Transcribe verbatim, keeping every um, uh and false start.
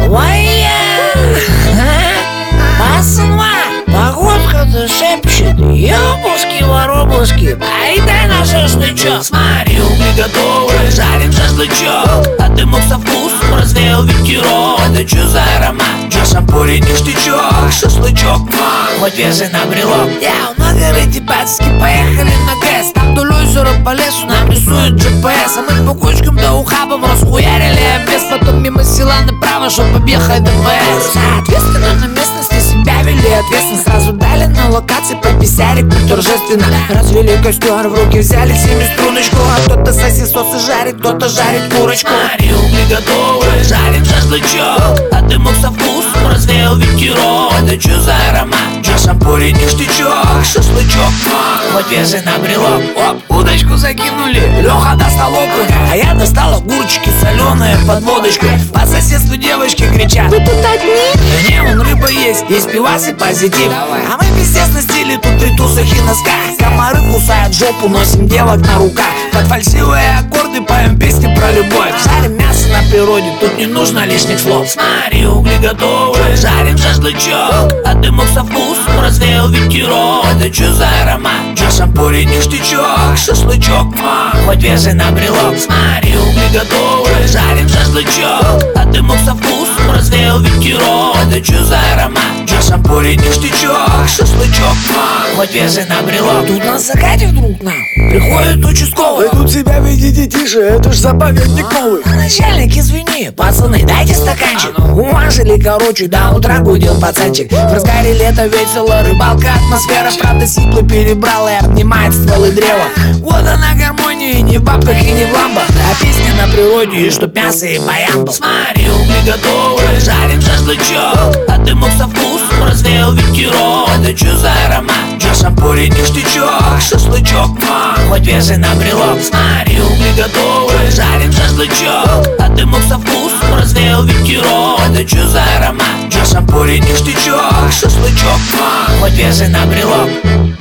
Моя пацанва, погодка-то шепчет. Ёбушки-воробушки, айдай на шашлычок. Смотри, угли готовы, жарим шашлычок. А дымок со вкусом развеял ветерок. Это чё за аромат? Чё шампуре ништячок? Шашлычок, мам, хоть вяжи на брелок. Я на горы Дебатовске, поехали на ГЭС. Там вдоль озера по лесу нам рисует джи пи эс. А мы по кочкам да ухабам расхуярили обвес. Потом мимо села направо, чтоб объехать дэ вэ эс. Соответственно, на местности себя вели ответственно. Сразу дали на локации по писярику торжественно. Развели костер, в руки взяли семиструночку. А кто-то сосисосы жарит, кто-то жарит курочку. Смотри, угли готовы, жарим шашлычок. А дымок со вкусом развеял ветерок. Это чё за аромат? Чё шампуре ништячок? Шашлычок, мам, хоть вяжи на брелок. Оп, удочку закинули, Лёха достал окунь, а я достал огурчики соленые под водочку. По соседству девочки кричат: вы тут одни? да не, вон рыба есть, есть пивас и позитив. А мы в естественном стиле тут при тусах и носках. Комары кусают жопу, носим девок на руках. Под фальшивые аккорды поем песни про любовь. Жарим мясо на природе, тут не нужно лишних слов. Смотри, угли готовы, жарим шашлычок. А дымок со вкусом развеял ветерок. Это чё за аромат? Чё шампуре ништячок? Шашлычок, мам, хоть вяжи на брелок. Смотри, угли готовы, жарим шашлычок. А дымок со вкусом развеял ветерок. Это чё за аромат? Чё шампуре ништячок? Шашлычок, мам, хоть вяжи на брелок. Тут на закате вдруг нам приходит участковый: вы тут себя ведите тише, это ж заповедник новый. а начальник, извини, пацаны, дайте стаканчик. Умажили, короче, до утра гудел пацанчик. В разгаре лета весело, рыбалка, атмосфера. Правда, сиплый перебрал и обнимает стволы древа. Вот она гармония, не в бабках и не в ламбах, а песня на природе, и чтоб мясо и баян был. Смотри, угли готовы, жарим шашлычок. А дымок со вкусом развеял ветерок. Это чё за аромат? Чё шампуре ништячок? Шашлычок, мам, хоть вяжи на брелок. Смотри, угли готовы, жарим шашлычок. А дымок со вкусом развеял ветерок. Это чё за аромат? Чё шампуре ништячок? Шашлычок, мам, хоть вяжи на брелок.